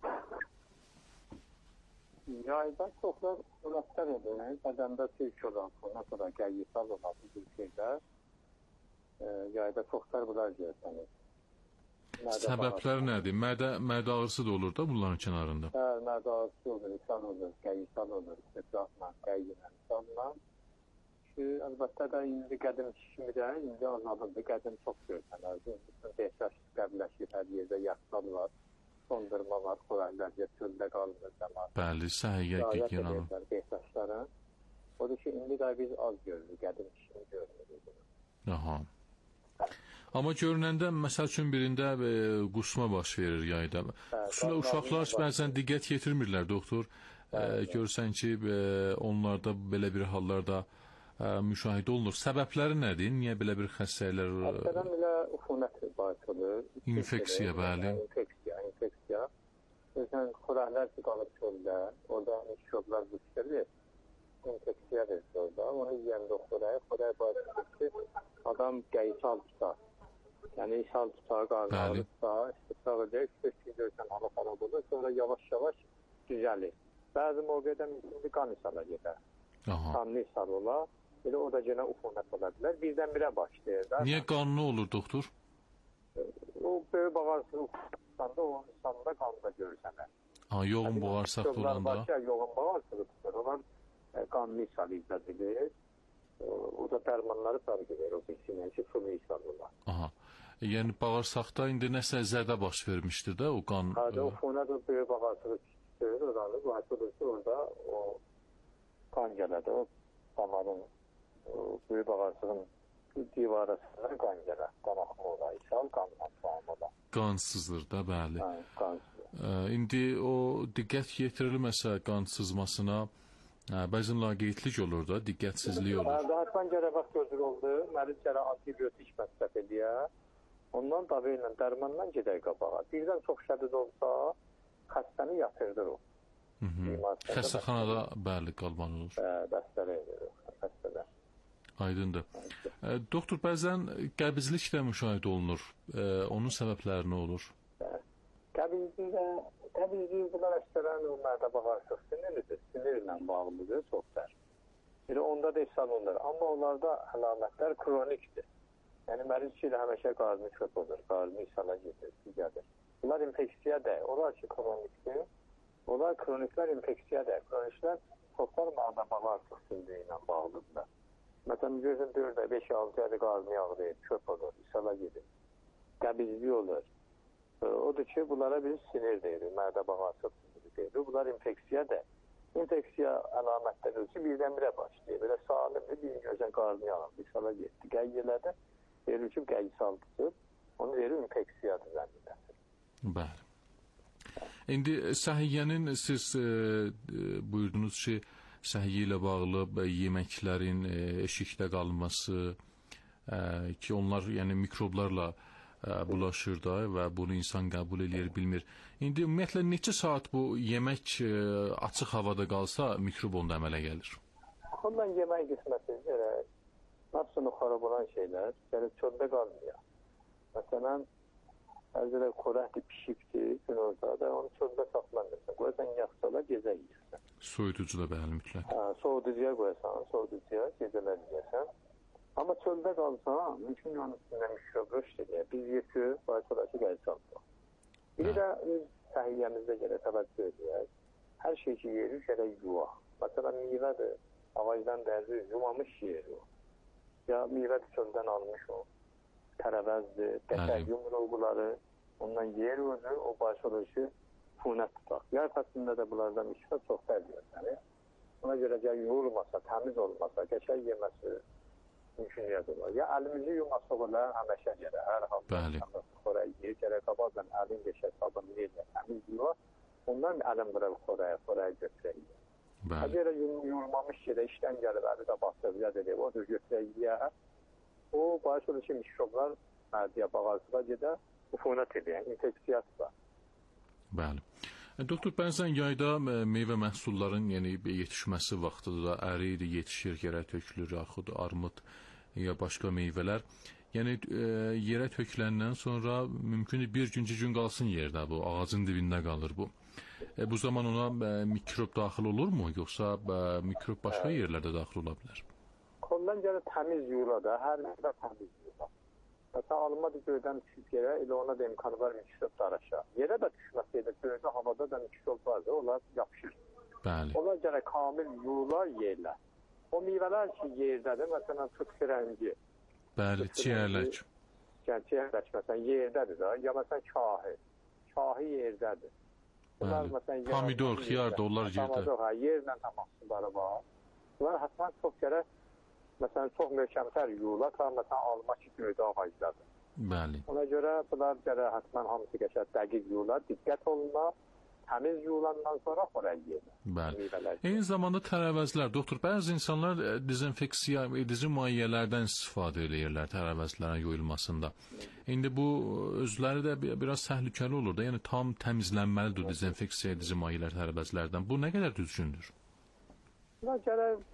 Yayda çoxlar ürəklər edir. Bədəndə sirk olan, ondan sonra gəyyisal olan bu şeylər. Yayda çoxlar bunlar görsənir. Səbəblər nədir? Mədə ağrısı da olur da bunların kənarında. Mədə ağrısı olur, ishal olur, gəyyisal olur, istidrakla, qəyyinlə, ishallə. Əlbəttə də indi qədim kimi də, indi azalıldı, qədim çox görsənir. Bütün behtaş qəbləşir, hər yerdə yaxsal var, sondurma var, xoraylar, çöldə qalmır zaman. Bəli, səhiyyə giyin alın. Behtaşların. Odur ki, indi də biz az görürük, qədim kimi görürük. Aha. Amma görünəndə, məsəl üçün birində qusma baş verir yayda. Xüsusilə uşaqlar bəzən diqqət yetirmirlər, doktor. Görsən ki, onlarda belə bir hallarda müşahidə olunur. Səbəbləri nədir? Niyə belə bir xəstəliklər? Əslən elə ufunət baş olur. İnfeksiya, bəli. İnfeksiya. Görsən, xorəklər ki, qalıb çöldə, orada mikroplar düşürür. İnfeksiya verir orada. Onu yiyən doktoraya, xorək baş verir. Adam gəysal tutar. Yəni ishal tutar, qarnı ağrı tutar, istisaq edək, 5 gün görsən hava xarab olur, sonra yavaş-yavaş düzəlir. Bəzi mövqedə mümkün qan ishala gedər. Qanlı ishal olar, elə o da yenə ufunət ola bilər. Birdən-birə başlayır. Niyə qanlı olur, doktor? O böyük bağırsaq tutanda, onun ishalında qanda görürsənər. Yoğun bağırsaq olanda? Yoğun bağırsaq tutar, onlar qanlı ishal izlət edir. O da dərmanları fərq edir, o bilsinə ki, fırlı ishal olar. Yəni bağırsaqda indi nəsə zədə baş vermişdir də o qan. O ufunət o böyük bağırsaq tutur, oranı başlayırsa orada o qan gələr, o damarın, böyük bağırsağın divarasından qan gələr, qan axımı olar, ishal qanla tutamı olar. Qansızdır da, bəli. Qansızdır. İndi o diqqət yetirilməsə qan sızmasına, bəzən laqeydlik olur da, diqqətsizlik olur. Hətmən gərək vaxt gözür oldu, məriz gərək antibiotik məsləf edir. Ondan davi ilə, dərmandan gedək qabağa. Birdən çox şədid olsa, xəstəni yatırdır o. Xəstəxanada, bəli, qalmalı olur. Bəstələ edir o, xəstələr. Aydındır. Doktor, bəzən qəbizlik də müşahidə olunur. Onun səbəbləri nə olur? Qəbizlik bunlar əksərən o mədə bağırsaq sinirlidir. Sinirlə bağlıdır, çox sər. Onda da ishal olur. Amma onlarda əlamətlər kronikdir. Yəni, məriz ki, həmişə qarnı çöp olur, qarnı ishala gedir, digədir. Bunlar infeksiya deyil. Onlar ki, kronikdir. Onlar kroniklər infeksiya deyil. Kroniklər çoxlar mədə bağırsaq siniri ilə bağlıdırlar. Məsələn, gözün 4, 5, 6 ayda qarnı yağlayır, çöp olur, ishala gedir. Qəbizlik olur. Odur ki, bunlara biz sinir deyirik, mədə bağırsaq siniri deyirik. Bunlar infeksiya deyil. İnfeksiya əlamətləri ki, birdən-birə başlayır. Belə salimdir, bir gözən qarnı yağlayır, ishala getdi. Qəyyələrdə verir ki, gəyyisal tutur, onu verir infeksiyadır zənnədəsir. Bəli. İndi səhiyyənin, siz buyurdunuz ki, səhiyyə ilə bağlı yeməklərin eşikdə qalması, ki, onlar yəni mikroblarla bulaşır da və bunu insan qəbul edir, bilmir. İndi ümumiyyətlə neçə saat bu yemək açıq havada qalsa mikrop onda əmələ gəlir? Ondan yemək qisməti gərək, napsını xarab olan şeylər gərək çöldə qalmıyor. Məsələn, əzələ xorəkdir, pişikdir, gün ortada, onu çöldə saxlanırsan. Qoyarsan yaxşala, gecə yiyirsən. Soyuducu da bəli, mütləq. Soyuducuya qoyarsan, soyuducuya gecələr yiyirsən. Amma çöldə qalsa, mümkün onun üstündə mikrob röşd edir. Biz yekü, başladakı gəlsək. Biri də səhiyyəmizdə gərək təvəccüh edək. Hər şey ki, yerir, gərək yuvaq. Məsələn, meyvədir, ağacdan dərzi, yumamış yeri o. Ya meyvədir, çöldən almış o. Tərəvəzdir, qəşəng yumruqları, Ondan yer özü, o baş oluşu funət tutaq. Yay fəslində də bunlardan işfə çox fərq göstərir. Ona görə ki, yuyulmasa, təmiz olmasa, qəşəng yeməsi mümküniyyət olar. Ya əlimizi yumasaq olar, həməşə gərək. Hər halda xorək yiyir, gərək qabaqdan əlin qəşəng sabunlu yerlə təmiz yuyur. Ondan əlim qıraq xorək götürək. Əgər yuyulmamış yerə işdən gəlib, əli də basıb, yad edib, odur götürək yiyər. O, baş oluşu mikroblar mədiyə, bağırsığa gedə, ufunət edir, infeksiyat var. Bəli. Doktor, bəzən yayda meyvə məhsulların yetişməsi vaxtıdır da, əri yetişir, yerə tökülür, yaxud armud ya başqa meyvələr. Yəni, yerə töküləndən sonra mümkün bir gün, 2 gün qalsın yerdə bu, ağacın dibində qalır bu. Bu zaman ona mikrob daxil olurmu, yoxsa mikrob başqa yerlərdə daxil ola bilər? Ondan gəlir təmiz yuyula da, hər yerdə təmiz yuyula. Məsələn, alınmadı göydən düşüb yerə, elə ona da imkanı var mikrob da aşağı. Yerə də düşməsəydə, göydə, havada da mikrob vardır, onlar yapışır. Bəli. Onlar gərək kamil yuyular yerlə. O meyvələr ki, yerdədir, məsələn, tut firəngi. Bəli, çiyərlək. Çiyərlək, məsələn, yerdədir da, ya məsələn, kahi yerdədir. Bəli, pomidor, xiyar da, onlar yerdə. Yerlə təmasları var. Bunlar həsmən çox gərək, məsələn, çox möhkəmtər yuyurlar, məsələn, alma ki, göydə ağacdadır. Bəli. Ona görə bunlar gərək həsmən hamısı qəşəng dəqiq yuyurlar, diqqət olunlar, təmiz yuyulandan sonra xorək yeyirlər. Bəli. Eyni zamanda tərəvəzlər, doktor, bəzi insanlar dezinfeksiya edici mayelərdən istifadə edirlər tərəvəzlərin yuyulmasında. İndi bu özləri də biraz təhlükəli olur da, yəni tam təmizlənməlidir dezinfeksiya edici mayelər tərəvəzlərdən. Bu nə qədər düzgündür? Bunlar gərək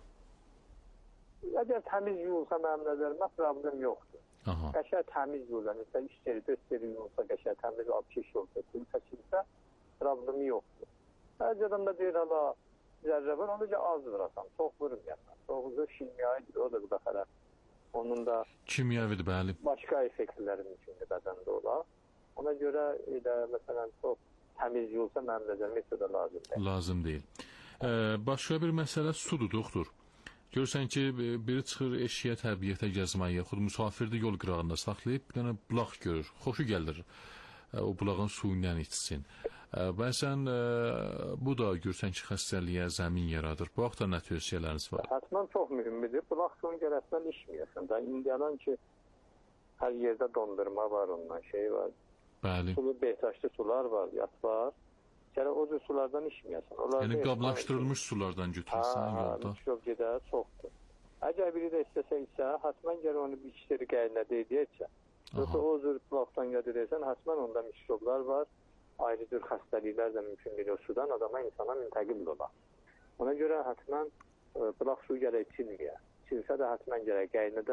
əgər təmiz yuyulsa mənim nəzərimə problem yoxdur. Qəşəng təmiz yuyulsa, məsələn, 3 seri, 4 seri yuyulsa, qəşəng təmiz abkeş olsa, suyu çəkilsə, problemi yoxdur. Əgərdən də deyir, hala, zərrə var, onu da az vurasam, çox vurmayasam. Çoxuzu kimyayıdır, o da bu da xərə. Onun da kimyavidir, bəli. Başqa effektləri mümkündür bədəndə olar. Ona görə elə, məsələn, çox təmiz yuyulsa, mənim nəzərimə heç də lazım deyil. Lazım deyil. Başqa bir məsələ sudur, doktor. Görürsən ki, biri çıxır eşiyə, təbiətə gəzməyə, yaxud müsafirdə yol qırağında saxlayıb, bir dənə bulaq görür, xoşu gəlir, o bulağın suyundan içsin. Bəzən bu da görürsən ki, xəstəliyə zəmin yaradır. Bu haqda nə tövsiyələriniz var? Həttəmən çox mühümdür. Bulaq suyun gərəsindən içməyəsən. İndiyadan ki, hər yerdə dondurma var ondan, şey var. Bəli. Sulu behtaşlı sular var, yat var. Yəni, o cür sulardan içməyəsən. Yəni, qablaşdırılmış sulardan götürsən yolda. Mikrob gedər, çoxdur. Əgər biri də istəsə içsə, həsmən gəlir onu bir işləri qayına deyəcəksə. Yoxsa o cür bulaqdan gədirəcəksən, həsmən onda mikroblar var. Ayrı cür xəstəliklər də mümkündür o sudan adama, insana müntəqil olar. Ona görə həsmən bulaq suyu gərək içilməyə. İçilsə də həsmən gərək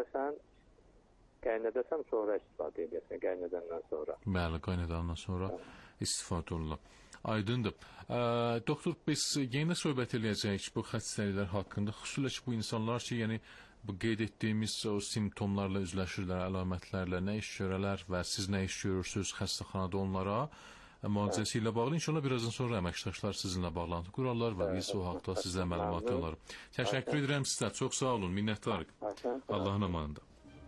qaynadəsən sonra istifadə edəsən, qaynadəndən sonra. Bəli, qaynadəndən sonra istifadə olunur. Aydındır. Doktor, biz yenə söhbət edəcəyik bu xəstəliklər haqqında. Xüsusilə ki, bu insanlar ki, yəni bu qeyd etdiyimiz o simptomlarla üzləşirlər, əlamətlərlə, nə iş görərlər və siz nə iş görürsünüz xəstəxanada onlara müalicəsi ilə bağlı. İnşallah birazdan sonra əməkdaşlar sizinlə bağlantı qurarlar və biz o haqda sizə məlumat olarıq. Təşəkkür edirəm sizə. Çox sağ olun. Minnətdarıq. Allahın amanında.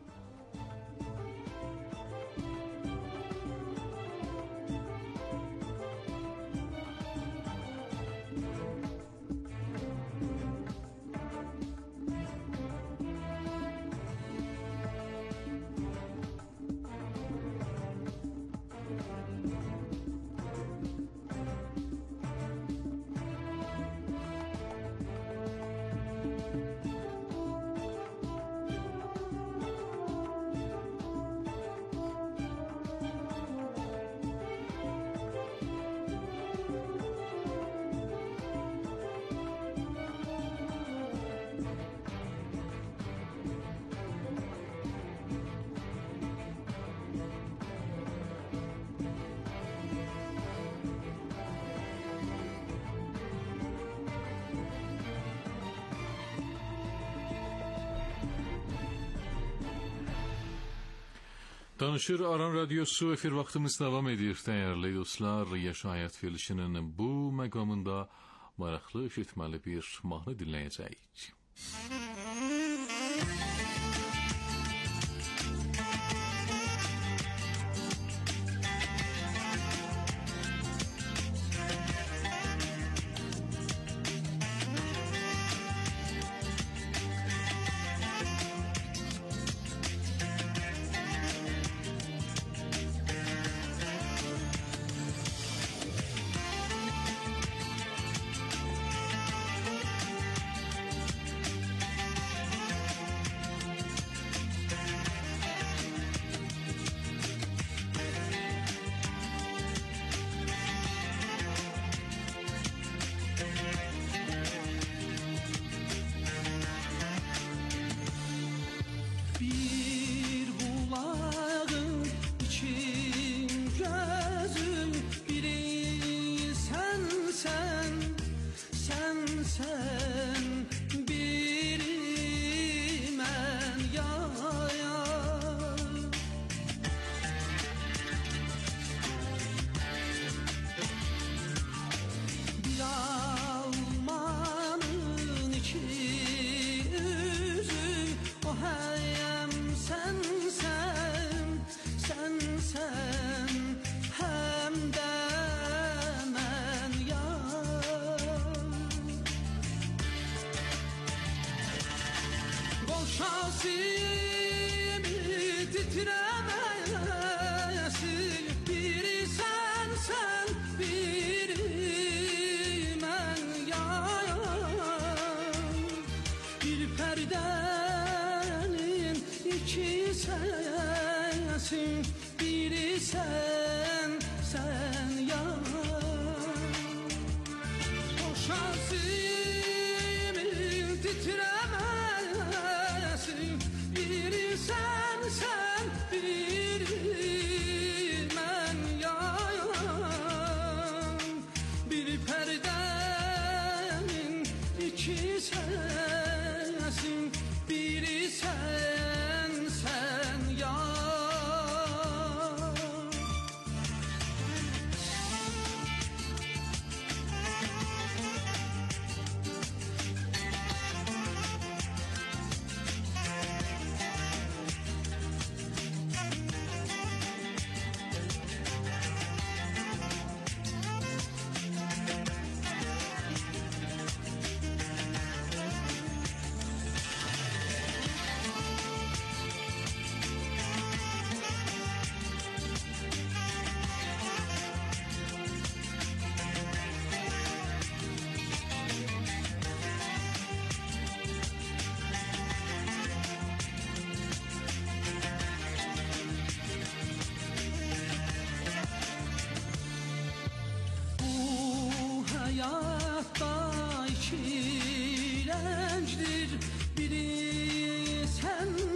Danışır Aran Radyosu, efir vaxtımız davam edir. Dəyərli dostlar, Yaşa Həyat verilişinin bu məqamında maraqlı, eşitməli bir mahnı dinləyəcəyik. şahsimi titremesin. Biri sen, biri ben bir perdenin iki sesin. Biri sen ya. O şahsimin titremesin. Biri sen, biri ben bir perdenin iki sesin. Biri sen ya. Hayatta iki renktir, biri sen